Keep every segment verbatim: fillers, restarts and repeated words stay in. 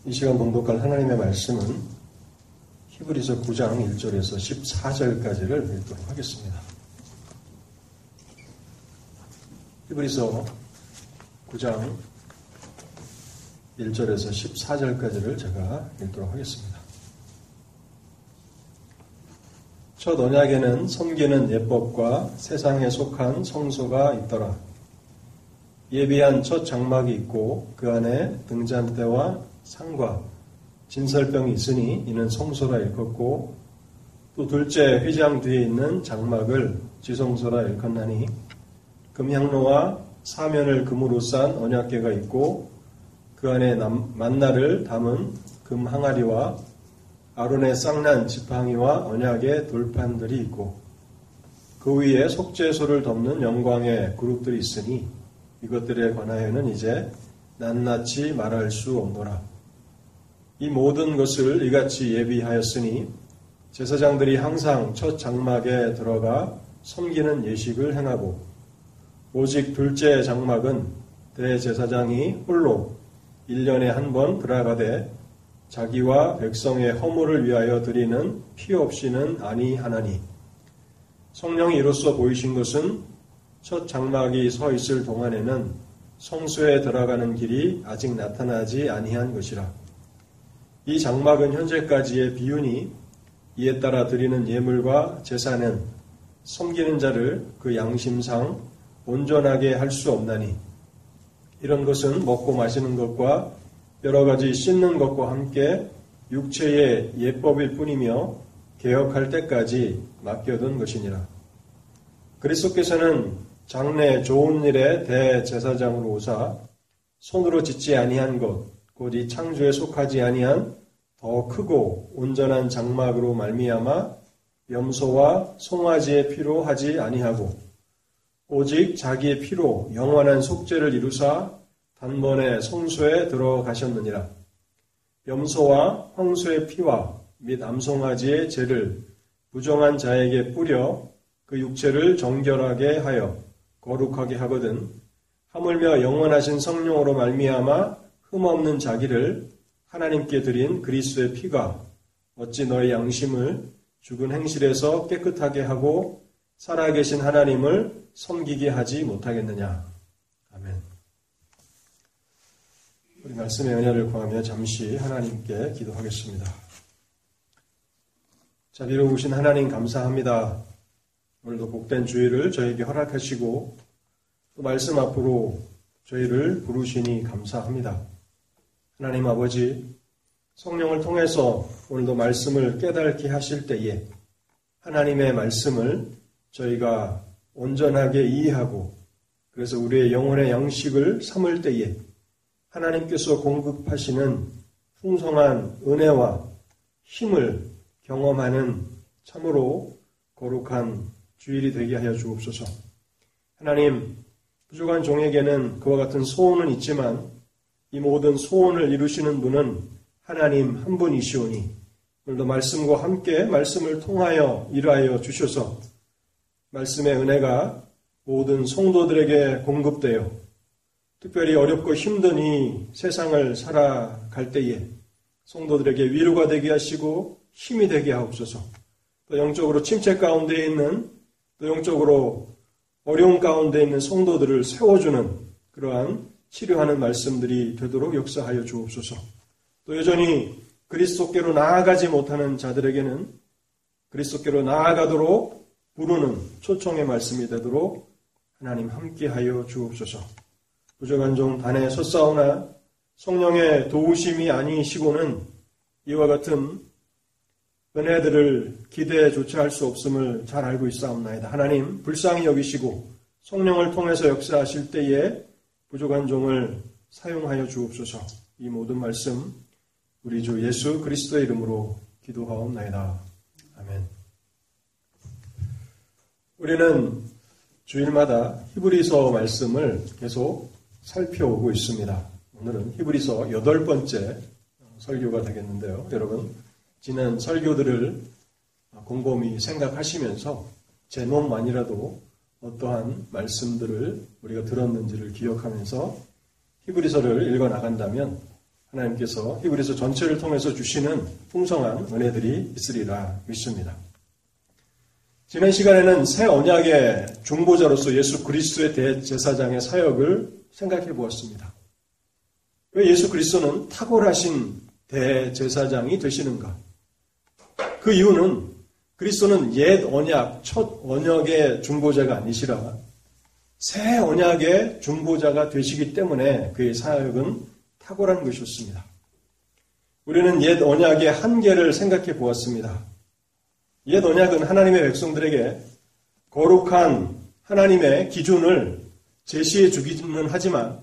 이 시간 봉독할 하나님의 말씀은 히브리서 구 장 일 절에서 십사 절까지를 읽도록 하겠습니다. 히브리서 구 장 일 절에서 십사 절까지를 제가 읽도록 하겠습니다. 첫 언약에는 섬기는 예법과 세상에 속한 성소가 있더라. 예비한 첫 장막이 있고 그 안에 등잔대와 상과 진설병이 있으니 이는 성소라 일컫고, 또 둘째 휘장 뒤에 있는 장막을 지성소라 일컫나니, 금향로와 사면을 금으로 싼 언약궤가 있고 그 안에 만나를 담은 금 항아리와 아론의 쌍난 지팡이와 언약의 돌판들이 있고, 그 위에 속죄소를 덮는 영광의 그룹들이 있으니 이것들에 관하여는 이제 낱낱이 말할 수 없노라. 이 모든 것을 이같이 예비하였으니 제사장들이 항상 첫 장막에 들어가 섬기는 예식을 행하고, 오직 둘째 장막은 대제사장이 홀로 일 년에 한 번 들어가되 자기와 백성의 허물을 위하여 드리는 피 없이는 아니하나니, 성령이 이로써 보이신 것은 첫 장막이 서 있을 동안에는 성소에 들어가는 길이 아직 나타나지 아니한 것이라. 이 장막은 현재까지의 비유니 이에 따라 드리는 예물과 제사는 섬기는 자를 그 양심상 온전하게 할 수 없나니, 이런 것은 먹고 마시는 것과 여러 가지 씻는 것과 함께 육체의 예법일 뿐이며 개혁할 때까지 맡겨둔 것이니라. 그리스도께서는 장래 좋은 일의 대제사장으로 오사 손으로 짓지 아니한 것, 곧 이 창조에 속하지 아니한 더 크고 온전한 장막으로 말미암아 염소와 송아지의 피로 하지 아니하고 오직 자기의 피로 영원한 속죄를 이루사 단번에 성소에 들어가셨느니라. 염소와 황소의 피와 및 암송아지의 죄를 부정한 자에게 뿌려 그 육체를 정결하게 하여 거룩하게 하거든, 하물며 영원하신 성령으로 말미암아 흠없는 자기를 하나님께 드린 그리스도의 피가 어찌 너의 양심을 죽은 행실에서 깨끗하게 하고 살아계신 하나님을 섬기게 하지 못하겠느냐. 아멘. 우리 말씀의 은혜를 구하며 잠시 하나님께 기도하겠습니다. 자비로우신 하나님 감사합니다. 오늘도 복된 주일을 저에게 허락하시고 또 말씀 앞으로 저희를 부르시니 감사합니다. 하나님 아버지, 성령을 통해서 오늘도 말씀을 깨닫게 하실 때에 하나님의 말씀을 저희가 온전하게 이해하고, 그래서 우리의 영혼의 양식을 삼을 때에 하나님께서 공급하시는 풍성한 은혜와 힘을 경험하는 참으로 거룩한 주일이 되게 하여 주옵소서. 하나님, 부족한 종에게는 그와 같은 소원은 있지만 이 모든 소원을 이루시는 분은 하나님 한 분이시오니 오늘도 말씀과 함께 말씀을 통하여 일하여 주셔서 말씀의 은혜가 모든 성도들에게 공급되어 특별히 어렵고 힘든 이 세상을 살아갈 때에 성도들에게 위로가 되게 하시고 힘이 되게 하옵소서. 또 영적으로 침체 가운데 있는, 또 영적으로 어려운 가운데 있는 성도들을 세워주는 그러한 치료하는 말씀들이 되도록 역사하여 주옵소서. 또 여전히 그리스도께로 나아가지 못하는 자들에게는 그리스도께로 나아가도록 부르는 초청의 말씀이 되도록 하나님 함께하여 주옵소서. 부족한 종 단에 섰사오나 성령의 도우심이 아니시고는 이와 같은 은혜들을 기대조차 할 수 없음을 잘 알고 있사옵나이다. 하나님 불쌍히 여기시고 성령을 통해서 역사하실 때에 부족한 종을 사용하여 주옵소서. 이 모든 말씀 우리 주 예수 그리스도의 이름으로 기도하옵나이다. 아멘. 우리는 주일마다 히브리서 말씀을 계속 살펴오고 있습니다. 오늘은 히브리서 여덟 번째 설교가 되겠는데요. 여러분, 지난 설교들을 곰곰이 생각하시면서 제목만이라도 어떠한 말씀들을 우리가 들었는지를 기억하면서 히브리서를 읽어 나간다면 하나님께서 히브리서 전체를 통해서 주시는 풍성한 은혜들이 있으리라 믿습니다. 지난 시간에는 새 언약의 중보자로서 예수 그리스도의 대제사장의 사역을 생각해 보았습니다. 왜 예수 그리스도는 탁월하신 대제사장이 되시는가? 그 이유는 그리스도는 옛 언약, 첫 언약의 중보자가 아니시라 새 언약의 중보자가 되시기 때문에 그의 사역은 탁월한 것이었습니다. 우리는 옛 언약의 한계를 생각해 보았습니다. 옛 언약은 하나님의 백성들에게 거룩한 하나님의 기준을 제시해 주기는 하지만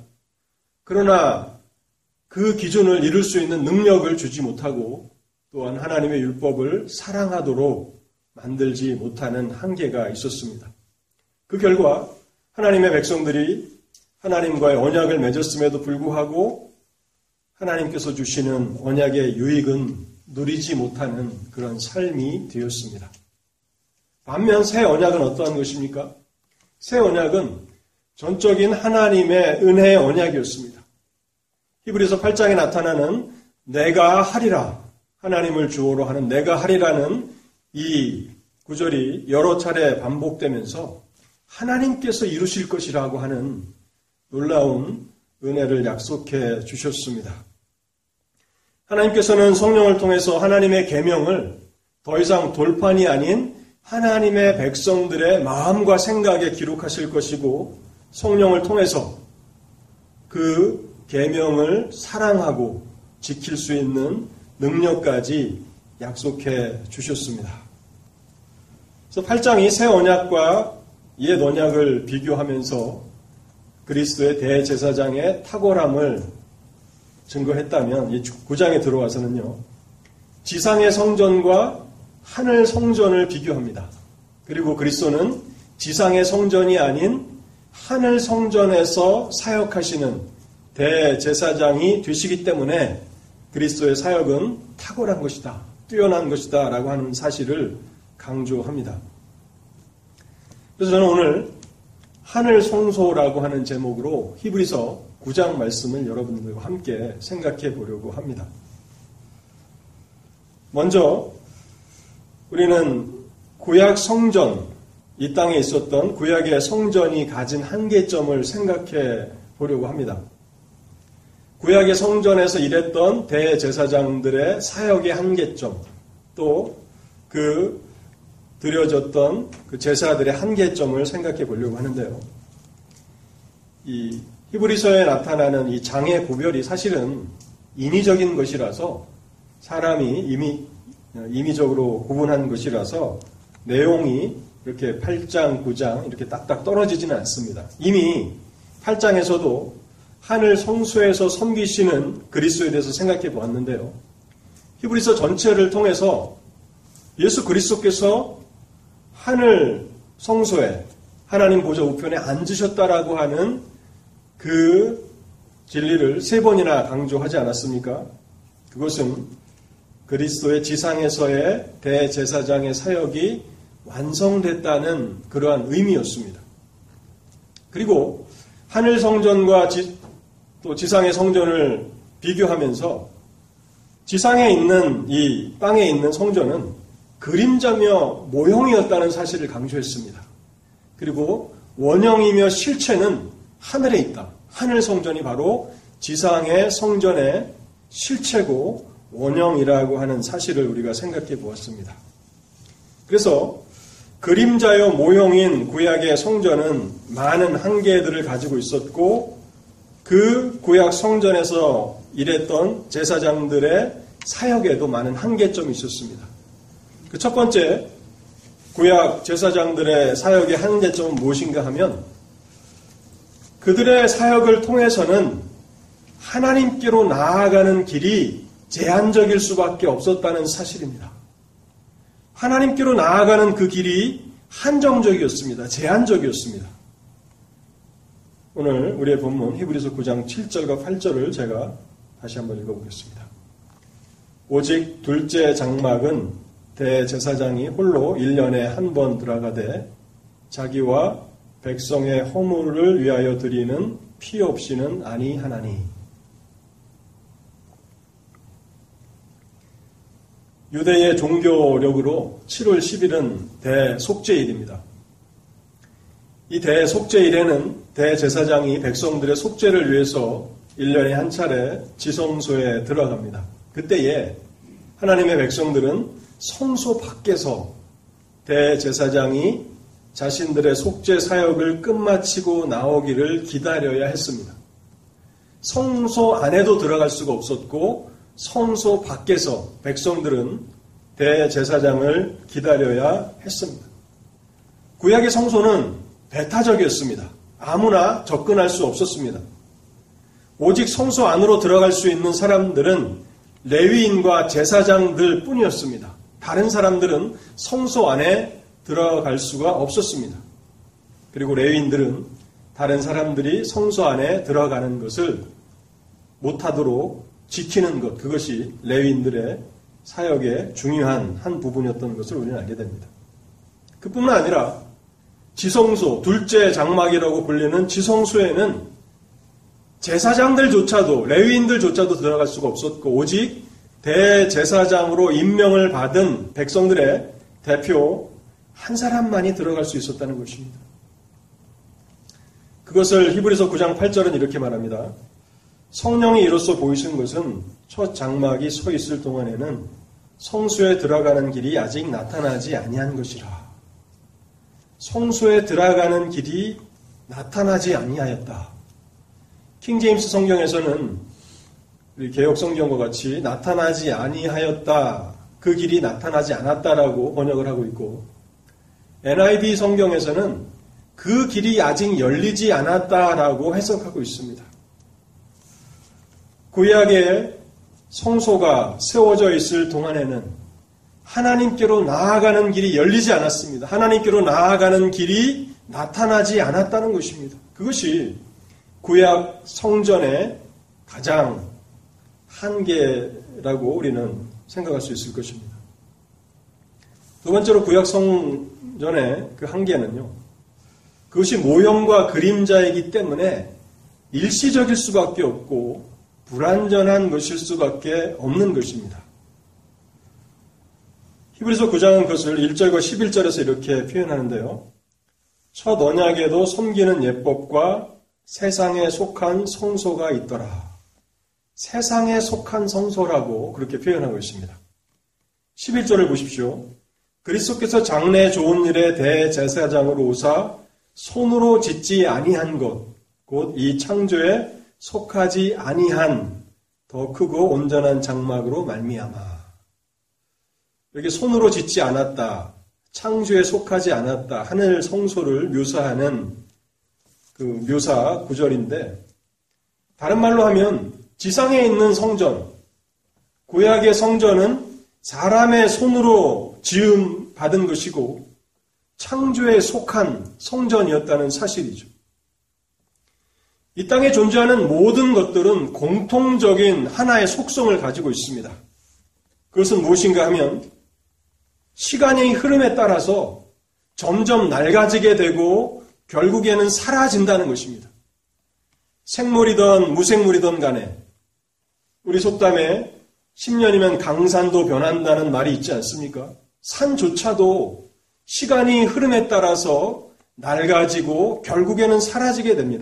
그러나 그 기준을 이룰 수 있는 능력을 주지 못하고 또한 하나님의 율법을 사랑하도록 만들지 못하는 한계가 있었습니다. 그 결과 하나님의 백성들이 하나님과의 언약을 맺었음에도 불구하고 하나님께서 주시는 언약의 유익은 누리지 못하는 그런 삶이 되었습니다. 반면 새 언약은 어떠한 것입니까? 새 언약은 전적인 하나님의 은혜의 언약이었습니다. 히브리서 팔 장에 나타나는 내가 하리라, 하나님을 주어로 하는 내가 하리라는 이 구절이 여러 차례 반복되면서 하나님께서 이루실 것이라고 하는 놀라운 은혜를 약속해 주셨습니다. 하나님께서는 성령을 통해서 하나님의 계명을 더 이상 돌판이 아닌 하나님의 백성들의 마음과 생각에 기록하실 것이고 성령을 통해서 그 계명을 사랑하고 지킬 수 있는 능력까지 약속해 주셨습니다. 그래서 팔 장이 새 언약과 옛 언약을 비교하면서 그리스도의 대제사장의 탁월함을 증거했다면 이 구 장에 들어와서는요. 지상의 성전과 하늘 성전을 비교합니다. 그리고 그리스도는 지상의 성전이 아닌 하늘 성전에서 사역하시는 대제사장이 되시기 때문에 그리스도의 사역은 탁월한 것이다. 뛰어난 것이다. 라고 하는 사실을 강조합니다. 그래서 저는 오늘 하늘 성소라고 하는 제목으로 히브리서 구 장 말씀을 여러분들과 함께 생각해 보려고 합니다. 먼저 우리는 구약 성전, 이 땅에 있었던 구약의 성전이 가진 한계점을 생각해 보려고 합니다. 구약의 성전에서 일했던 대제사장들의 사역의 한계점, 또 그 드려졌던 그 제사들의 한계점을 생각해 보려고 하는데요. 이 히브리서에 나타나는 이 장의 구별이 사실은 인위적인 것이라서 사람이 이미, 임의적으로 구분한 것이라서 내용이 이렇게 팔 장, 구 장 이렇게 딱딱 떨어지지는 않습니다. 이미 팔 장에서도 하늘 성소에서 섬기시는 그리스도에 대해서 생각해 보았는데요. 히브리서 전체를 통해서 예수 그리스도께서 하늘 성소에 하나님 보좌 우편에 앉으셨다라고 하는 그 진리를 세 번이나 강조하지 않았습니까? 그것은 그리스도의 지상에서의 대제사장의 사역이 완성됐다는 그러한 의미였습니다. 그리고 하늘 성전과 지, 또 지상의 성전을 비교하면서 지상에 있는 이 땅에 있는 성전은 그림자며 모형이었다는 사실을 강조했습니다. 그리고 원형이며 실체는 하늘에 있다. 하늘 성전이 바로 지상의 성전의 실체고 원형이라고 하는 사실을 우리가 생각해 보았습니다. 그래서 그림자요 모형인 구약의 성전은 많은 한계들을 가지고 있었고 그 구약 성전에서 일했던 제사장들의 사역에도 많은 한계점이 있었습니다. 그 첫 번째 구약 제사장들의 사역의 한계점은 무엇인가 하면 그들의 사역을 통해서는 하나님께로 나아가는 길이 제한적일 수밖에 없었다는 사실입니다. 하나님께로 나아가는 그 길이 한정적이었습니다. 제한적이었습니다. 오늘 우리의 본문 히브리서 구 장 칠 절과 팔 절을 제가 다시 한번 읽어보겠습니다. 오직 둘째 장막은 대제사장이 홀로 일 년에 한 번 들어가되 자기와 백성의 허물을 위하여 드리는 피 없이는 아니하나니. 유대의 종교력으로 칠월 십일은 대속죄일입니다. 이 대속죄일에는 대제사장이 백성들의 속죄를 위해서 일 년에 한 차례 지성소에 들어갑니다. 그때에 하나님의 백성들은 성소 밖에서 대제사장이 자신들의 속죄 사역을 끝마치고 나오기를 기다려야 했습니다. 성소 안에도 들어갈 수가 없었고 성소 밖에서 백성들은 대제사장을 기다려야 했습니다. 구약의 성소는 배타적이었습니다. 아무나 접근할 수 없었습니다. 오직 성소 안으로 들어갈 수 있는 사람들은 레위인과 제사장들 뿐이었습니다. 다른 사람들은 성소 안에 들어갈 수가 없었습니다. 그리고 레위인들은 다른 사람들이 성소 안에 들어가는 것을 못하도록 지키는 것, 그것이 레위인들의 사역의 중요한 한 부분이었던 것을 우리는 알게 됩니다. 그뿐만 아니라 지성소, 둘째 장막이라고 불리는 지성소에는 제사장들조차도, 레위인들조차도 들어갈 수가 없었고 오직 대제사장으로 임명을 받은 백성들의 대표 한 사람만이 들어갈 수 있었다는 것입니다. 그것을 히브리서 구 장 팔 절은 이렇게 말합니다. 성령이 이로써 보이신 것은 첫 장막이 서 있을 동안에는 성소에 들어가는 길이 아직 나타나지 아니한 것이라. 성소에 들어가는 길이 나타나지 아니하였다. 킹제임스 성경에서는 우리 개역 성경과 같이 나타나지 아니하였다. 그 길이 나타나지 않았다라고 번역을 하고 있고 엔아이브이 성경에서는 그 길이 아직 열리지 않았다라고 해석하고 있습니다. 구약의 성소가 세워져 있을 동안에는 하나님께로 나아가는 길이 열리지 않았습니다. 하나님께로 나아가는 길이 나타나지 않았다는 것입니다. 그것이 구약 성전의 가장 한계라고 우리는 생각할 수 있을 것입니다. 두 번째로 구약 성전의 그 한계는요. 그것이 모형과 그림자이기 때문에 일시적일 수밖에 없고 불완전한 것일 수밖에 없는 것입니다. 히브리서 구 장은 그것을 일 절과 십일 절에서 이렇게 표현하는데요. 첫 언약에도 섬기는 예법과 세상에 속한 성소가 있더라. 세상에 속한 성소라고 그렇게 표현하고 있습니다. 십일 절을 보십시오. 그리스도께서 장래 좋은 일의 대제사장으로 오사 손으로 짓지 아니한 것, 곧 이 창조에 속하지 아니한 더 크고 온전한 장막으로 말미암아. 여기 손으로 짓지 않았다, 창조에 속하지 않았다 하늘 성소를 묘사하는 그 묘사 구절인데 다른 말로 하면 지상에 있는 성전, 구약의 성전은 사람의 손으로 지음 받은 것이고 창조에 속한 성전이었다는 사실이죠. 이 땅에 존재하는 모든 것들은 공통적인 하나의 속성을 가지고 있습니다. 그것은 무엇인가 하면 시간의 흐름에 따라서 점점 낡아지게 되고 결국에는 사라진다는 것입니다. 생물이든 무생물이든 간에 우리 속담에 십 년이면 강산도 변한다는 말이 있지 않습니까? 산조차도 시간이 흐름에 따라서 낡아지고 결국에는 사라지게 됩니다.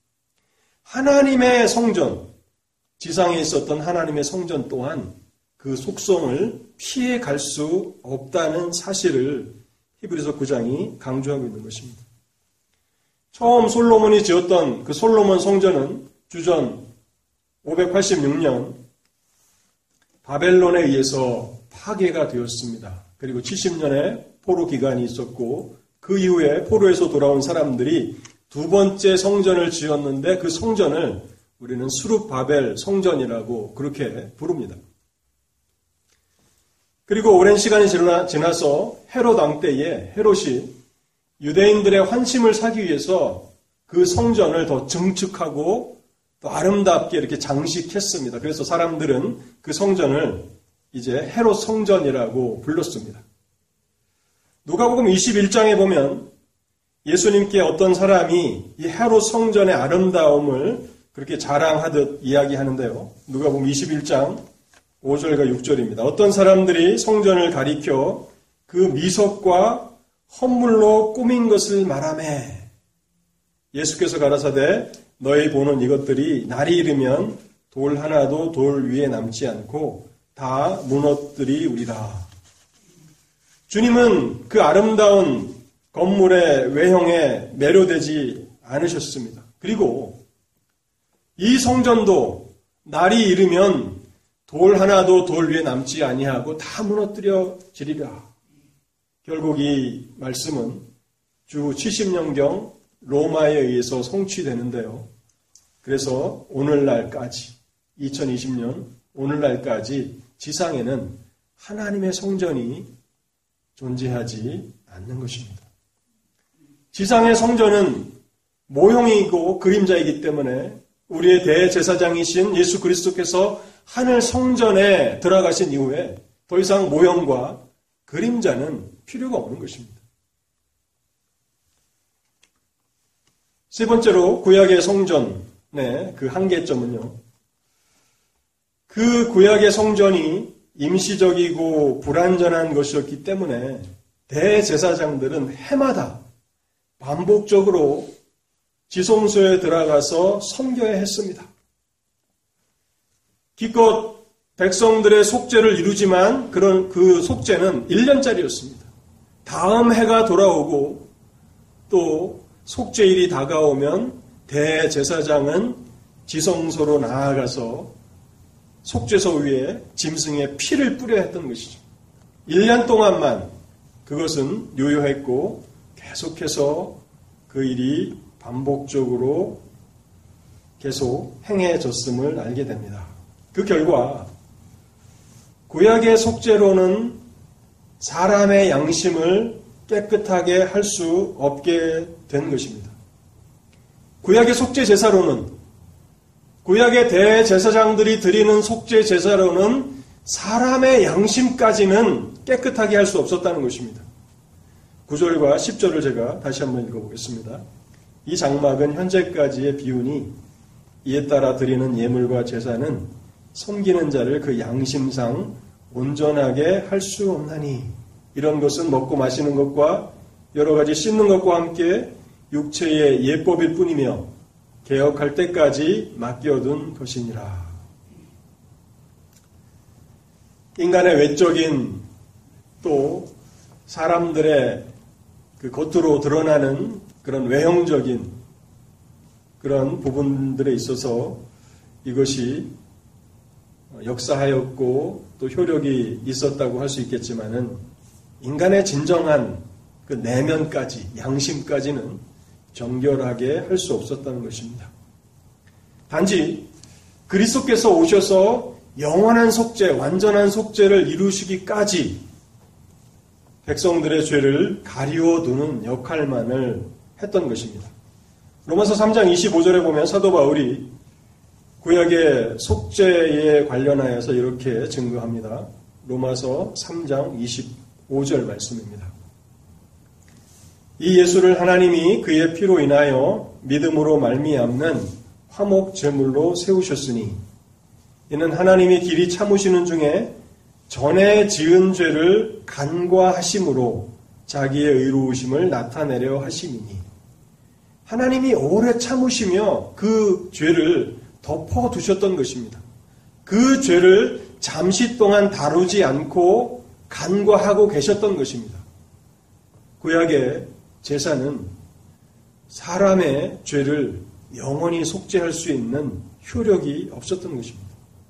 하나님의 성전, 지상에 있었던 하나님의 성전 또한 그 속성을 피해 갈 수 없다는 사실을 히브리서 구 장이 강조하고 있는 것입니다. 처음 솔로몬이 지었던 그 솔로몬 성전은 주전 오백팔십육 년 바벨론에 의해서 파괴가 되었습니다. 그리고 칠십 년의 포로 기간이 있었고 그 이후에 포로에서 돌아온 사람들이 두 번째 성전을 지었는데 그 성전을 우리는 수룹바벨 성전이라고 그렇게 부릅니다. 그리고 오랜 시간이 지나서 헤롯 왕 때에 헤롯이 유대인들의 환심을 사기 위해서 그 성전을 더 증축하고 또 아름답게 이렇게 장식했습니다. 그래서 사람들은 그 성전을 이제 헤롯 성전이라고 불렀습니다. 누가복음 이십일 장에 보면 예수님께 어떤 사람이 이 헤롯 성전의 아름다움을 그렇게 자랑하듯 이야기하는데요. 누가복음 이십일 장 오 절과 육 절입니다. 어떤 사람들이 성전을 가리켜 그 미석과 헌물로 꾸민 것을 말하매 예수께서 가라사대 너희 보는 이것들이 날이 이르면 돌 하나도 돌 위에 남지 않고 다 무너뜨리우리라. 주님은 그 아름다운 건물의 외형에 매료되지 않으셨습니다. 그리고 이 성전도 날이 이르면 돌 하나도 돌 위에 남지 아니하고 다 무너뜨려지리라. 결국 이 말씀은 주 칠십 년경 로마에 의해서 성취되는데요. 그래서 오늘날까지 이천이십 년 오늘날까지 지상에는 하나님의 성전이 존재하지 않는 것입니다. 지상의 성전은 모형이고 그림자이기 때문에 우리의 대제사장이신 예수 그리스도께서 하늘 성전에 들어가신 이후에 더 이상 모형과 그림자는 필요가 없는 것입니다. 세 번째로 구약의 성전의 그 한계점은요. 그 구약의 성전이 임시적이고 불완전한 것이었기 때문에 대제사장들은 해마다 반복적으로 지성소에 들어가서 섬겨야 했습니다. 기껏 백성들의 속죄를 이루지만 그런 그 속죄는 일 년짜리였습니다. 다음 해가 돌아오고 또 속죄일이 다가오면 대제사장은 지성소로 나아가서 속죄소 위에 짐승의 피를 뿌려야 했던 것이죠. 일 년 동안만 그것은 유효했고 계속해서 그 일이 반복적으로 계속 행해졌음을 알게 됩니다. 그 결과 구약의 속죄로는 사람의 양심을 깨끗하게 할 수 없게 된 것입니다. 구약의 속죄 제사로는 구약의 대제사장들이 드리는 속죄 제사로는 사람의 양심까지는 깨끗하게 할 수 없었다는 것입니다. 구 절과 십 절을 제가 다시 한번 읽어보겠습니다. 이 장막은 현재까지의 비유니 이에 따라 드리는 예물과 제사는 섬기는 자를 그 양심상 온전하게 할 수 없나니 이런 것은 먹고 마시는 것과 여러 가지 씻는 것과 함께 육체의 예법일 뿐이며 개혁할 때까지 맡겨둔 것이니라. 인간의 외적인 또 사람들의 그 겉으로 드러나는 그런 외형적인 그런 부분들에 있어서 이것이 역사하였고 또 효력이 있었다고 할 수 있겠지만은 인간의 진정한 그 내면까지 양심까지는 정결하게 할 수 없었다는 것입니다. 단지 그리스도께서 오셔서 영원한 속죄, 완전한 속죄를 이루시기까지 백성들의 죄를 가리워 두는 역할만을 했던 것입니다. 로마서 삼 장 이십오 절에 보면 사도 바울이 구약의 속죄에 관련하여서 이렇게 증거합니다. 로마서 삼 장 이십오 절 말씀입니다. 이 예수를 하나님이 그의 피로 인하여 믿음으로 말미암는 화목 제물로 세우셨으니 이는 하나님이 길이 참으시는 중에 전에 지은 죄를 간과하심으로 자기의 의로우심을 나타내려 하심이니 하나님이 오래 참으시며 그 죄를 덮어두셨던 것입니다. 그 죄를 잠시 동안 다루지 않고 간과하고 계셨던 것입니다. 구약의 제사는 사람의 죄를 영원히 속죄할 수 있는 효력이 없었던 것입니다.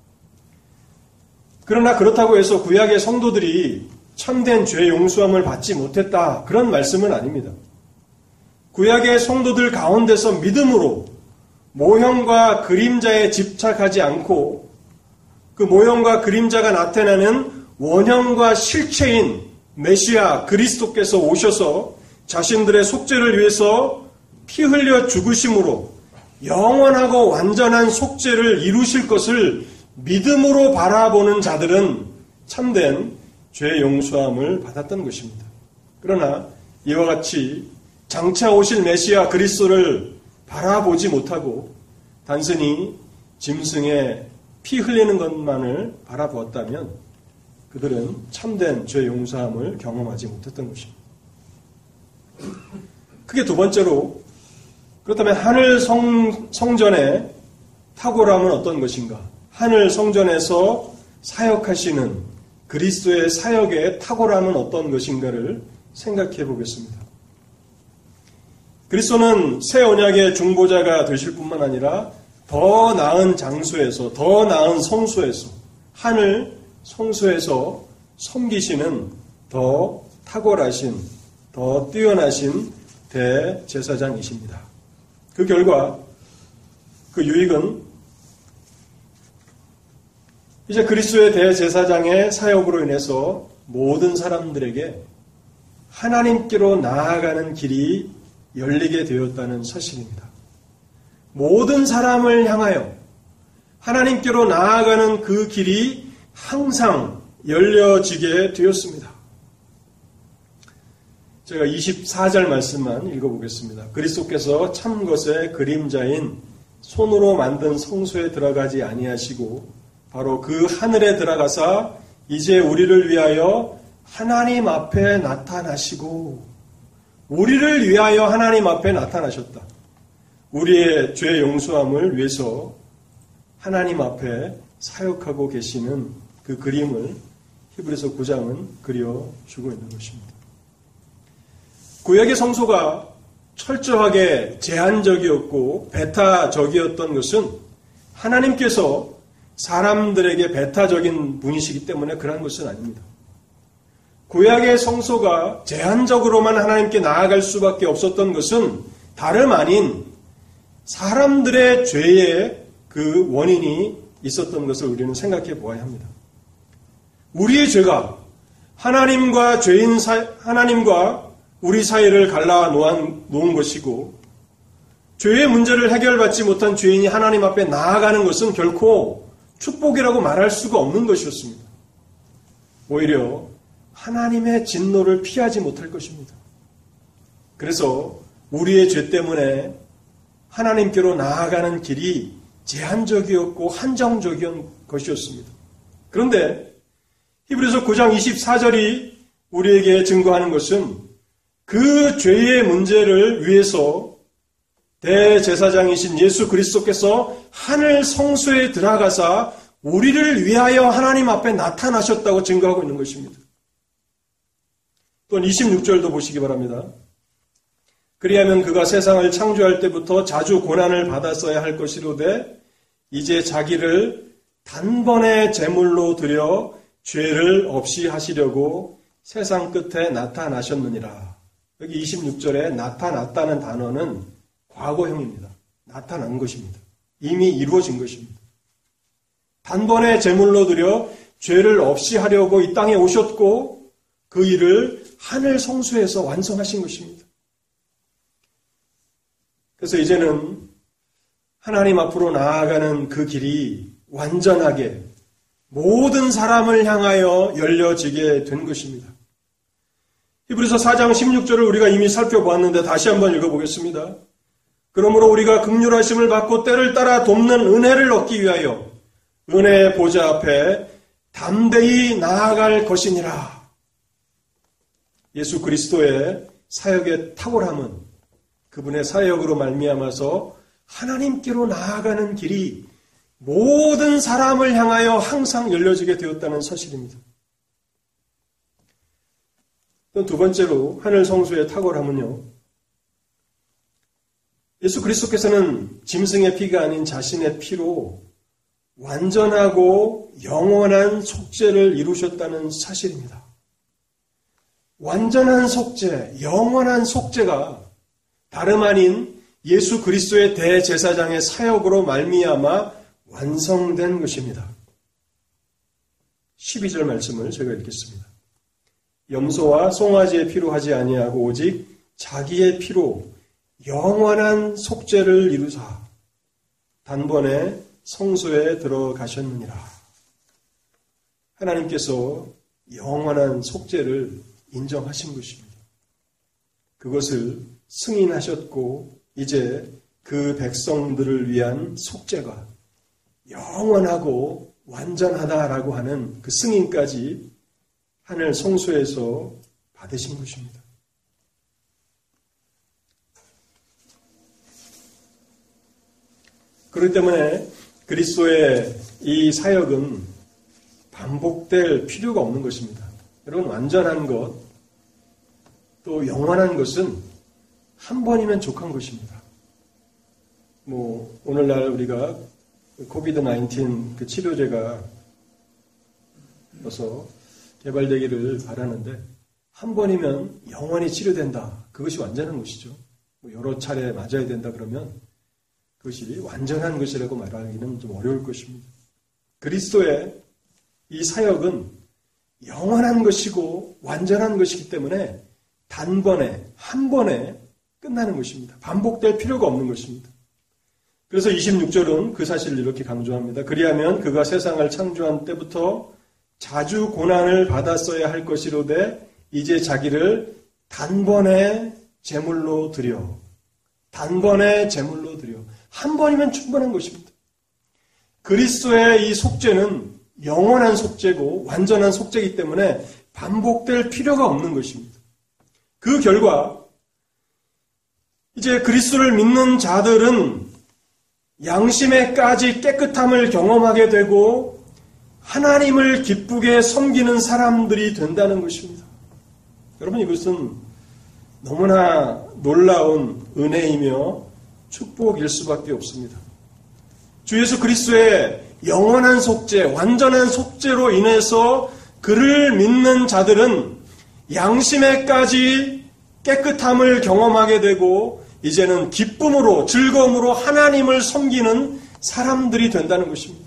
그러나 그렇다고 해서 구약의 성도들이 참된 죄 용서함을 받지 못했다. 그런 말씀은 아닙니다. 구약의 성도들 가운데서 믿음으로 모형과 그림자에 집착하지 않고 그 모형과 그림자가 나타나는 원형과 실체인 메시아 그리스도께서 오셔서 자신들의 속죄를 위해서 피 흘려 죽으심으로 영원하고 완전한 속죄를 이루실 것을 믿음으로 바라보는 자들은 참된 죄 용서함을 받았던 것입니다. 그러나 이와 같이 장차 오실 메시아 그리스도를 바라보지 못하고 단순히 짐승의 피 흘리는 것만을 바라보았다면 그들은 참된 죄 용서함을 경험하지 못했던 것입니다. 그게 두 번째로, 그렇다면 하늘 성, 성전의 탁월함은 어떤 것인가? 하늘 성전에서 사역하시는 그리스도의 사역의 탁월함은 어떤 것인가를 생각해 보겠습니다. 그리스도는 새 언약의 중보자가 되실 뿐만 아니라 더 나은 장소에서, 더 나은 성소에서, 하늘 성소에서 섬기시는 더 탁월하신, 더 뛰어나신 대제사장이십니다. 그 결과, 그 유익은 이제 그리스도의 대제사장의 사역으로 인해서 모든 사람들에게 하나님께로 나아가는 길이 열리게 되었다는 사실입니다. 모든 사람을 향하여 하나님께로 나아가는 그 길이 항상 열려지게 되었습니다. 제가 이십사 절 말씀만 읽어보겠습니다. 그리스도께서 참 것의 그림자인 손으로 만든 성소에 들어가지 아니하시고 바로 그 하늘에 들어가사 이제 우리를 위하여 하나님 앞에 나타나시고, 우리를 위하여 하나님 앞에 나타나셨다. 우리의 죄 용서함을 위해서 하나님 앞에 사역하고 계시는 그 그림을 히브리서 구 장은 그려주고 있는 것입니다. 구약의 성소가 철저하게 제한적이었고 배타적이었던 것은 하나님께서 사람들에게 배타적인 분이시기 때문에 그런 것은 아닙니다. 구약의 성소가 제한적으로만 하나님께 나아갈 수밖에 없었던 것은 다름 아닌 사람들의 죄의 그 원인이 있었던 것을 우리는 생각해 보아야 합니다. 우리의 죄가 하나님과 죄인 사, 하나님과 우리 사이를 갈라 놓은 것이고, 죄의 문제를 해결받지 못한 죄인이 하나님 앞에 나아가는 것은 결코 축복이라고 말할 수가 없는 것이었습니다. 오히려 하나님의 진노를 피하지 못할 것입니다. 그래서 우리의 죄 때문에 하나님께로 나아가는 길이 제한적이었고 한정적인 것이었습니다. 그런데 히브리서 구 장 이십사 절이 우리에게 증거하는 것은 그 죄의 문제를 위해서 대제사장이신 예수 그리스도께서 하늘 성소에 들어가사 우리를 위하여 하나님 앞에 나타나셨다고 증거하고 있는 것입니다. 또 이십육 절도 보시기 바랍니다. 그리하면 그가 세상을 창조할 때부터 자주 고난을 받았어야 할 것이로되 이제 자기를 단번에 제물로 드려 죄를 없이 하시려고 세상 끝에 나타나셨느니라. 여기 이십육 절에 나타났다는 단어는 과거형입니다. 나타난 것입니다. 이미 이루어진 것입니다. 단번에 제물로 드려 죄를 없이 하려고 이 땅에 오셨고 그 일을 하늘 성소에서 완성하신 것입니다. 그래서 이제는 하나님 앞으로 나아가는 그 길이 완전하게 모든 사람을 향하여 열려지게 된 것입니다. 히브리서 사 장 십육 절을 우리가 이미 살펴보았는데 다시 한번 읽어보겠습니다. 그러므로 우리가 긍휼하심을 받고 때를 따라 돕는 은혜를 얻기 위하여 은혜의 보좌 앞에 담대히 나아갈 것이니라. 예수 그리스도의 사역의 탁월함은 그분의 사역으로 말미암아서 하나님께로 나아가는 길이 모든 사람을 향하여 항상 열려지게 되었다는 사실입니다. 또 두 번째로 하늘 성소의 탁월함은요, 예수 그리스도께서는 짐승의 피가 아닌 자신의 피로 완전하고 영원한 속죄를 이루셨다는 사실입니다. 완전한 속죄, 영원한 속죄가 다름 아닌 예수 그리스도의 대제사장의 사역으로 말미암아 완성된 것입니다. 십이 절 말씀을 제가 읽겠습니다. 염소와 송아지의 피로 하지 아니하고 오직 자기의 피로 영원한 속죄를 이루사 단번에 성소에 들어가셨느니라. 하나님께서 영원한 속죄를 인정하신 것입니다. 그것을 승인하셨고 이제 그 백성들을 위한 속죄가 영원하고 완전하다라고 하는 그 승인까지 하늘 성소에서 받으신 것입니다. 그렇기 때문에 그리스도의 이 사역은 반복될 필요가 없는 것입니다. 여러분, 완전한 것, 또 영원한 것은 한 번이면 족한 것입니다. 뭐 오늘날 우리가 코비드 나인틴 그 치료제가 어서 개발되기를 바라는데 한 번이면 영원히 치료된다. 그것이 완전한 것이죠. 뭐 여러 차례 맞아야 된다 그러면 그것이 완전한 것이라고 말하기는 좀 어려울 것입니다. 그리스도의 이 사역은 영원한 것이고 완전한 것이기 때문에 단번에 한 번에 끝나는 것입니다. 반복될 필요가 없는 것입니다. 그래서 이십육 절은 그 사실을 이렇게 강조합니다. 그리하면 그가 세상을 창조한 때부터 자주 고난을 받았어야 할 것이로되 이제 자기를 단번에 제물로 드려 단번에 제물로 드려 한 번이면 충분한 것입니다. 그리스도의 이 속죄는 영원한 속죄고 완전한 속죄이기 때문에 반복될 필요가 없는 것입니다. 그 결과 이제 그리스도를 믿는 자들은 양심에까지 깨끗함을 경험하게 되고 하나님을 기쁘게 섬기는 사람들이 된다는 것입니다. 여러분, 이것은 너무나 놀라운 은혜이며 축복일 수밖에 없습니다. 주 예수 그리스도의 영원한 속죄, 완전한 속죄로 인해서 그를 믿는 자들은 양심에까지 깨끗함을 경험하게 되고 이제는 기쁨으로, 즐거움으로 하나님을 섬기는 사람들이 된다는 것입니다.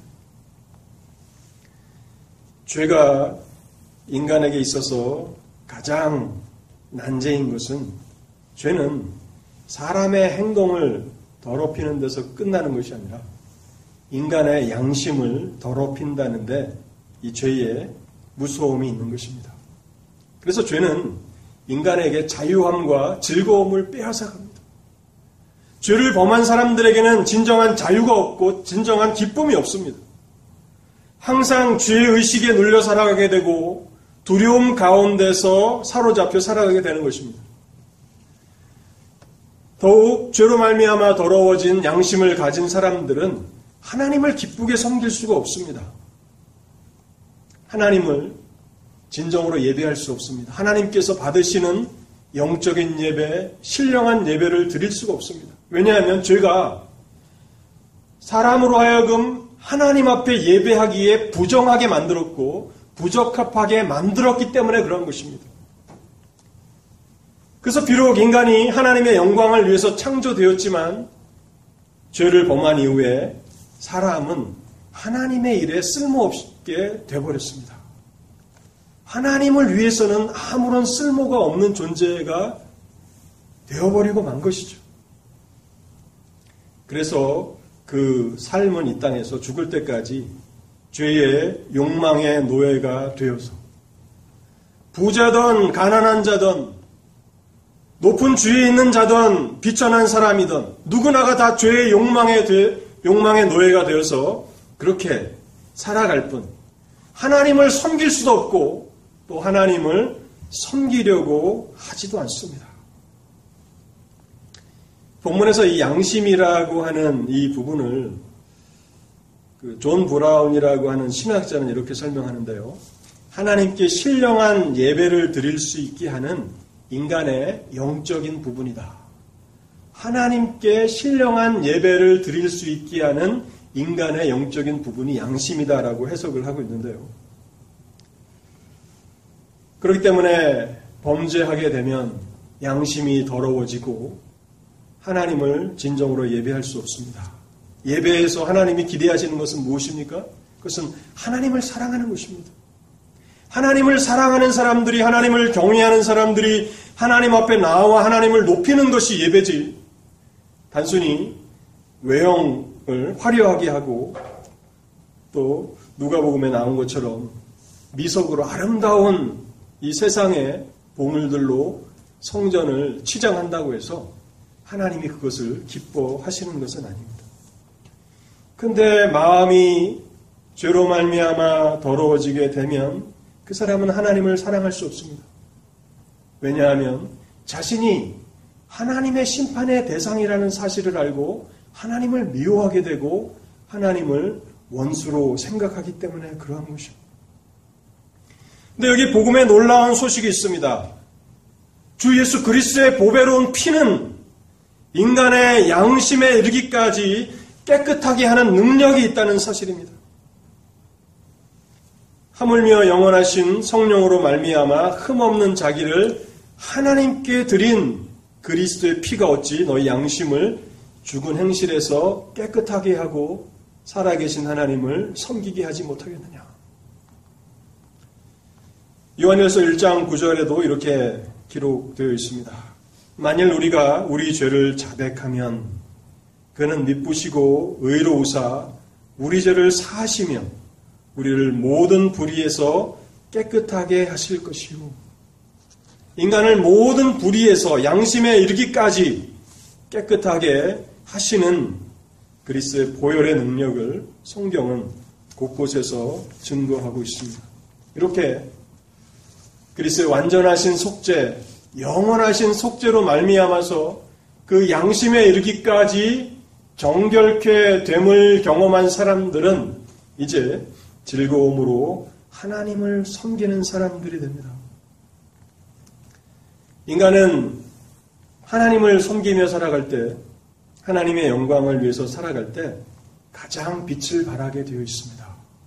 죄가 인간에게 있어서 가장 난제인 것은 죄는 사람의 행동을 더럽히는 데서 끝나는 것이 아니라 인간의 양심을 더럽힌다는데 이 죄에 무서움이 있는 것입니다. 그래서 죄는 인간에게 자유함과 즐거움을 빼앗아갑니다. 죄를 범한 사람들에게는 진정한 자유가 없고 진정한 기쁨이 없습니다. 항상 죄의식에 눌려 살아가게 되고 두려움 가운데서 사로잡혀 살아가게 되는 것입니다. 더욱 죄로 말미암아 더러워진 양심을 가진 사람들은 하나님을 기쁘게 섬길 수가 없습니다. 하나님을 진정으로 예배할 수 없습니다. 하나님께서 받으시는 영적인 예배, 신령한 예배를 드릴 수가 없습니다. 왜냐하면 죄가 사람으로 하여금 하나님 앞에 예배하기에 부정하게 만들었고 부적합하게 만들었기 때문에 그런 것입니다. 그래서 비록 인간이 하나님의 영광을 위해서 창조되었지만 죄를 범한 이후에 사람은 하나님의 일에 쓸모없게 되어버렸습니다. 하나님을 위해서는 아무런 쓸모가 없는 존재가 되어버리고 만 것이죠. 그래서 그 삶은 이 땅에서 죽을 때까지 죄의 욕망의 노예가 되어서 부자든 가난한 자든 높은 지위에 있는 자든 비천한 사람이든 누구나가 다 죄의 욕망의, 욕망의 노예가 되어서 그렇게 살아갈 뿐 하나님을 섬길 수도 없고 또 하나님을 섬기려고 하지도 않습니다. 본문에서 이 양심이라고 하는 이 부분을 그 존 브라운이라고 하는 신학자는 이렇게 설명하는데요. 하나님께 신령한 예배를 드릴 수 있게 하는 인간의 영적인 부분이다. 하나님께 신령한 예배를 드릴 수 있게 하는 인간의 영적인 부분이 양심이다라고 해석을 하고 있는데요. 그렇기 때문에 범죄하게 되면 양심이 더러워지고 하나님을 진정으로 예배할 수 없습니다. 예배에서 하나님이 기대하시는 것은 무엇입니까? 그것은 하나님을 사랑하는 것입니다. 하나님을 사랑하는 사람들이, 하나님을 경외하는 사람들이 하나님 앞에 나와 하나님을 높이는 것이 예배지, 단순히 외형을 화려하게 하고 또 누가복음에 나온 것처럼 미석으로 아름다운 이 세상의 보물들로 성전을 치장한다고 해서 하나님이 그것을 기뻐하시는 것은 아닙니다. 근데 마음이 죄로 말미암아 더러워지게 되면 그 사람은 하나님을 사랑할 수 없습니다. 왜냐하면 자신이 하나님의 심판의 대상이라는 사실을 알고 하나님을 미워하게 되고 하나님을 원수로 생각하기 때문에 그러한 것입니다. 근데 여기 복음에 놀라운 소식이 있습니다. 주 예수 그리스도의 보배로운 피는 인간의 양심에 이르기까지 깨끗하게 하는 능력이 있다는 사실입니다. 하물며 영원하신 성령으로 말미암아 흠없는 자기를 하나님께 드린 그리스도의 피가 어찌 너희 양심을 죽은 행실에서 깨끗하게 하고 살아계신 하나님을 섬기게 하지 못하겠느냐. 요한일서 일 장 구 절에도 이렇게 기록되어 있습니다. 만일 우리가 우리 죄를 자백하면 그는 미쁘시고 의로우사 우리 죄를 사하시며 우리를 모든 불의에서 깨끗하게 하실 것이요. 인간을 모든 불의에서 양심에 이르기까지 깨끗하게 하시는 그리스도의 보혈의 능력을 성경은 곳곳에서 증거하고 있습니다. 이렇게 그리스도의 완전하신 속죄, 영원하신 속죄로 말미암아서 그 양심에 이르기까지 정결케 됨을 경험한 사람들은 이제 즐거움으로 하나님을 섬기는 사람들이 됩니다. 인간은 하나님을 섬기며 살아갈 때, 하나님의 영광을 위해서 살아갈 때 가장 빛을 발하게 되어 있습니다.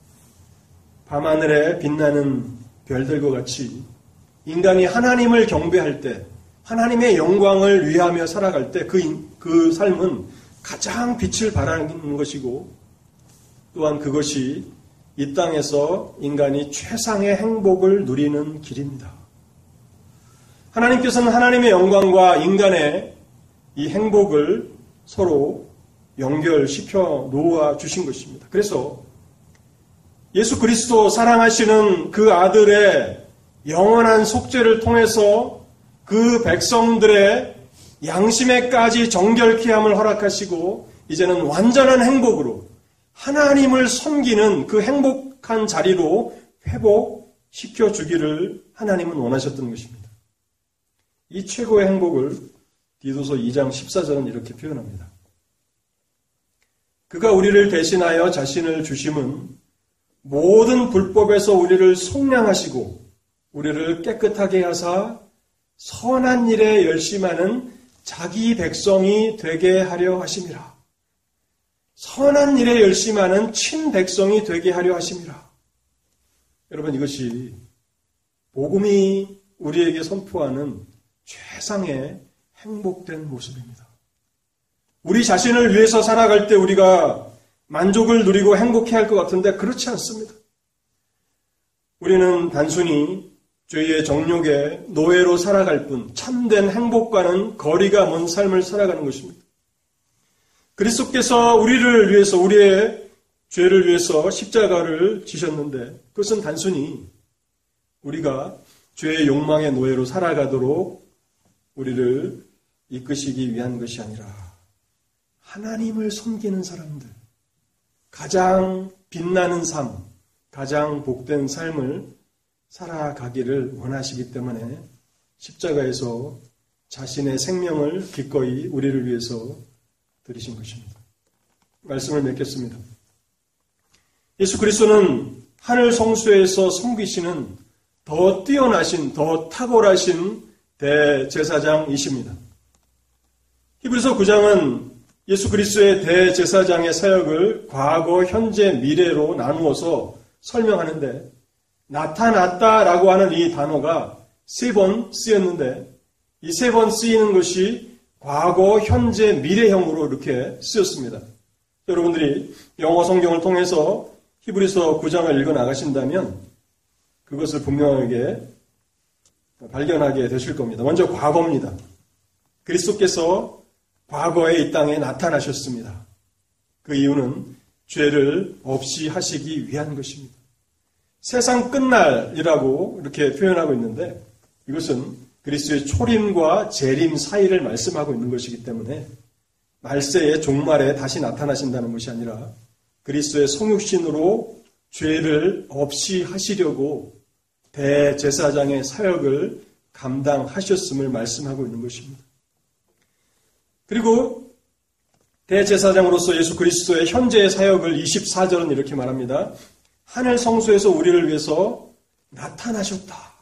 밤하늘에 빛나는 별들과 같이 인간이 하나님을 경배할 때, 하나님의 영광을 위하며 살아갈 때 그, 그 삶은 가장 빛을 발하는 것이고 또한 그것이 이 땅에서 인간이 최상의 행복을 누리는 길입니다. 하나님께서는 하나님의 영광과 인간의 이 행복을 서로 연결시켜 놓아 주신 것입니다. 그래서 예수 그리스도 사랑하시는 그 아들의 영원한 속죄를 통해서 그 백성들의 양심에까지 정결케 함을 허락하시고 이제는 완전한 행복으로 하나님을 섬기는 그 행복한 자리로 회복시켜 주기를 하나님은 원하셨던 것입니다. 이 최고의 행복을 디도서 이 장 십사 절은 이렇게 표현합니다. 그가 우리를 대신하여 자신을 주심은 모든 불법에서 우리를 속량하시고 우리를 깨끗하게 하사 선한 일에 열심하는 자기 백성이 되게 하려 하심이라. 선한 일에 열심하는 친백성이 되게 하려 하심이라. 여러분, 이것이 복음이 우리에게 선포하는 최상의 행복된 모습입니다. 우리 자신을 위해서 살아갈 때 우리가 만족을 누리고 행복해야 할 것 같은데 그렇지 않습니다. 우리는 단순히 죄의 정욕의 노예로 살아갈 뿐 참된 행복과는 거리가 먼 삶을 살아가는 것입니다. 그리스도께서 우리를 위해서 우리의 죄를 위해서 십자가를 지셨는데 그것은 단순히 우리가 죄의 욕망의 노예로 살아가도록 우리를 이끄시기 위한 것이 아니라 하나님을 섬기는 사람들, 가장 빛나는 삶, 가장 복된 삶을 살아가기를 원하시기 때문에 십자가에서 자신의 생명을 기꺼이 우리를 위해서 드리신 것입니다. 말씀을 맺겠습니다. 예수 그리스도는 하늘 성소에서 섬기시는 더 뛰어나신, 더 탁월하신 대제사장이십니다. 히브리서 구 장은 예수 그리스도의 대제사장의 사역을 과거, 현재, 미래로 나누어서 설명하는데 나타났다라고 하는 이 단어가 세 번 쓰였는데 이 세 번 쓰이는 것이 과거, 현재, 미래형으로 이렇게 쓰였습니다. 여러분들이 영어 성경을 통해서 히브리서 구 장을 읽어 나가신다면 그것을 분명하게 발견하게 되실 겁니다. 먼저 과거입니다. 그리스도께서 과거에 이 땅에 나타나셨습니다. 그 이유는 죄를 없이 하시기 위한 것입니다. 세상 끝날이라고 이렇게 표현하고 있는데 이것은 그리스도의 초림과 재림 사이를 말씀하고 있는 것이기 때문에 말세의 종말에 다시 나타나신다는 것이 아니라 그리스도의 성육신으로 죄를 없이 하시려고 대제사장의 사역을 감당하셨음을 말씀하고 있는 것입니다. 그리고 대제사장으로서 예수 그리스도의 현재의 사역을 이십사 절은 이렇게 말합니다. 하늘 성소에서 우리를 위해서 나타나셨다.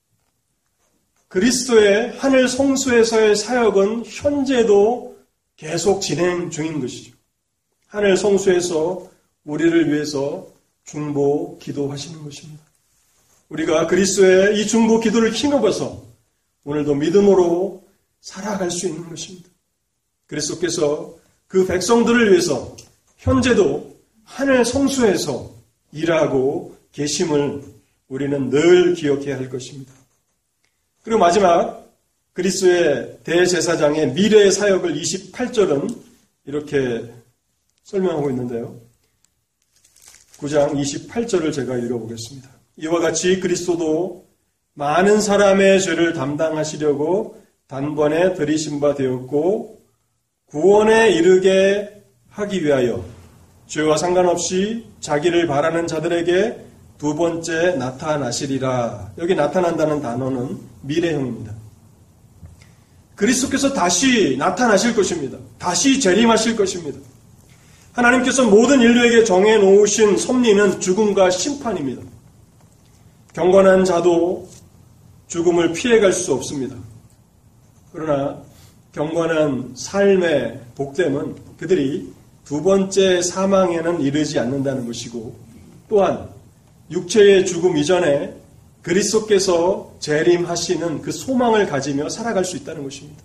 그리스도의 하늘 성소에서의 사역은 현재도 계속 진행 중인 것이죠. 하늘 성소에서 우리를 위해서 중보 기도하시는 것입니다. 우리가 그리스도의 이 중보 기도를 힘입어서 오늘도 믿음으로 살아갈 수 있는 것입니다. 그리스도께서 그 백성들을 위해서 현재도 하늘 성소에서 일하고 계심을 우리는 늘 기억해야 할 것입니다. 그리고 마지막 그리스도의 대제사장의 미래의 사역을 이십팔 절은 이렇게 설명하고 있는데요. 구 장 이십팔 절을 제가 읽어보겠습니다. 이와 같이 그리스도도 많은 사람의 죄를 담당하시려고 단번에 들이신 바 되었고 구원에 이르게 하기 위하여 죄와 상관없이 자기를 바라는 자들에게 두 번째 나타나시리라. 여기 나타난다는 단어는 미래형입니다. 그리스도께서 다시 나타나실 것입니다. 다시 재림하실 것입니다. 하나님께서 모든 인류에게 정해놓으신 섭리는 죽음과 심판입니다. 경건한 자도 죽음을 피해갈 수 없습니다. 그러나 경건한 삶의 복됨은 그들이 두 번째 사망에는 이르지 않는다는 것이고 또한 육체의 죽음 이전에 그리스도께서 재림하시는 그 소망을 가지며 살아갈 수 있다는 것입니다.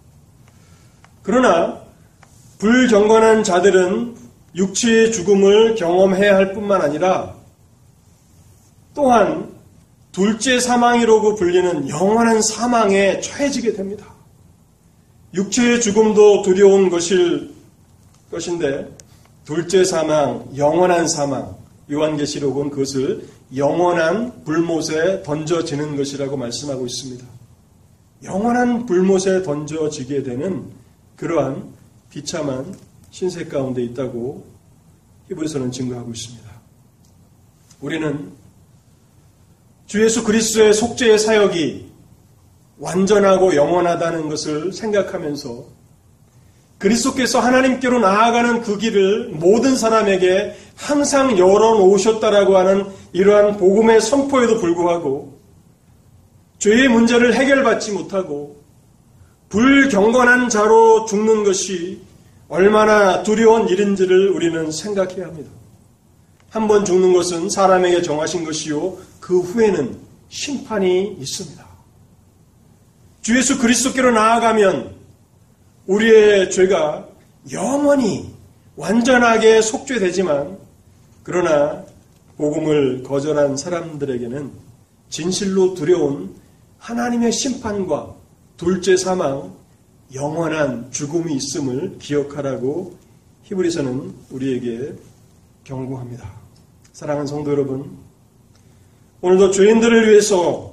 그러나 불경건한 자들은 육체의 죽음을 경험해야 할 뿐만 아니라 또한 둘째 사망이라고 불리는 영원한 사망에 처해지게 됩니다. 육체의 죽음도 두려운 것일 것인데 둘째 사망, 영원한 사망, 요한계시록은 그것을 영원한 불못에 던져지는 것이라고 말씀하고 있습니다. 영원한 불못에 던져지게 되는 그러한 비참한 신세 가운데 있다고 히브리서는 증거하고 있습니다. 우리는 주 예수 그리스도의 속죄의 사역이 완전하고 영원하다는 것을 생각하면서 그리스도께서 하나님께로 나아가는 그 길을 모든 사람에게 항상 열어놓으셨다라고 하는 이러한 복음의 선포에도 불구하고 죄의 문제를 해결받지 못하고 불경건한 자로 죽는 것이 얼마나 두려운 일인지를 우리는 생각해야 합니다. 한 번 죽는 것은 사람에게 정하신 것이요 그 후에는 심판이 있습니다. 주 예수 그리스도께로 나아가면 우리의 죄가 영원히 완전하게 속죄되지만 그러나 복음을 거절한 사람들에게는 진실로 두려운 하나님의 심판과 둘째 사망, 영원한 죽음이 있음을 기억하라고 히브리서는 우리에게 경고합니다. 사랑하는 성도 여러분, 오늘도 죄인들을 위해서,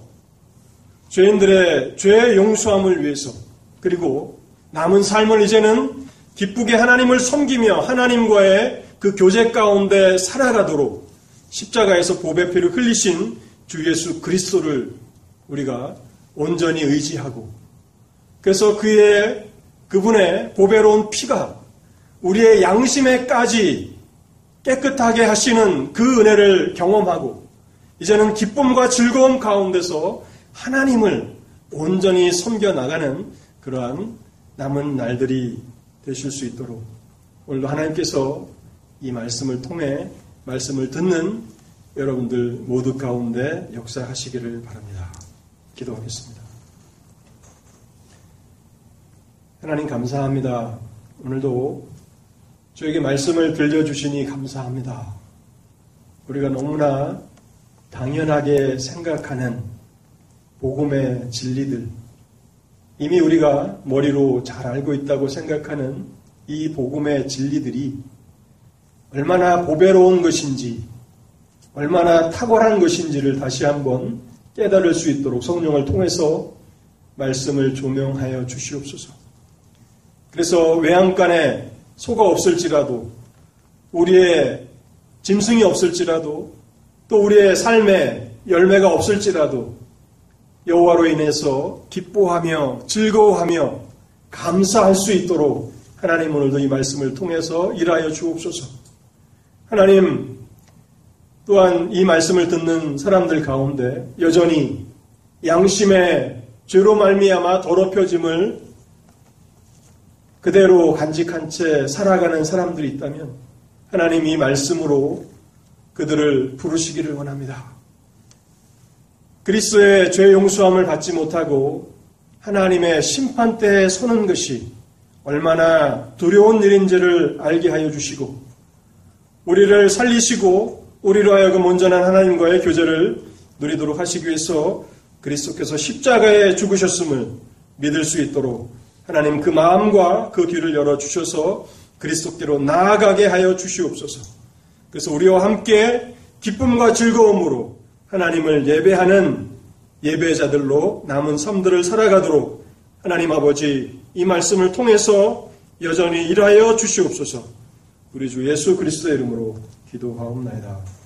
죄인들의 죄 용서함을 위해서, 그리고 남은 삶을 이제는 기쁘게 하나님을 섬기며 하나님과의 그 교제 가운데 살아가도록 십자가에서 보배 피를 흘리신 주 예수 그리스도를 우리가 온전히 의지하고 그래서 그의 그분의 보배로운 피가 우리의 양심에까지 깨끗하게 하시는 그 은혜를 경험하고 이제는 기쁨과 즐거움 가운데서 하나님을 온전히 섬겨나가는 그러한 남은 날들이 되실 수 있도록 오늘도 하나님께서 이 말씀을 통해 말씀을 듣는 여러분들 모두 가운데 역사하시기를 바랍니다. 기도하겠습니다. 하나님 감사합니다. 오늘도 저에게 말씀을 들려주시니 감사합니다. 우리가 너무나 당연하게 생각하는 복음의 진리들, 이미 우리가 머리로 잘 알고 있다고 생각하는 이 복음의 진리들이 얼마나 보배로운 것인지, 얼마나 탁월한 것인지를 다시 한번 깨달을 수 있도록 성령을 통해서 말씀을 조명하여 주시옵소서. 그래서 외양간에 소가 없을지라도 우리의 짐승이 없을지라도 또 우리의 삶에 열매가 없을지라도 여호와로 인해서 기뻐하며 즐거워하며 감사할 수 있도록 하나님 오늘도 이 말씀을 통해서 일하여 주옵소서. 하나님 또한 이 말씀을 듣는 사람들 가운데 여전히 양심의 죄로 말미암아 더럽혀짐을 그대로 간직한 채 살아가는 사람들이 있다면 하나님 이 말씀으로 그들을 부르시기를 원합니다. 그리스도의 죄 용서함을 받지 못하고 하나님의 심판대에 서는 것이 얼마나 두려운 일인지를 알게 하여 주시고 우리를 살리시고 우리로 하여금 온전한 하나님과의 교제를 누리도록 하시기 위해서 그리스도께서 십자가에 죽으셨음을 믿을 수 있도록 하나님 그 마음과 그 귀를 열어주셔서 그리스도께로 나아가게 하여 주시옵소서. 그래서 우리와 함께 기쁨과 즐거움으로 하나님을 예배하는 예배자들로 남은 삶들을 살아가도록 하나님 아버지 이 말씀을 통해서 여전히 일하여 주시옵소서. 우리 주 예수 그리스도의 이름으로 기도하옵나이다.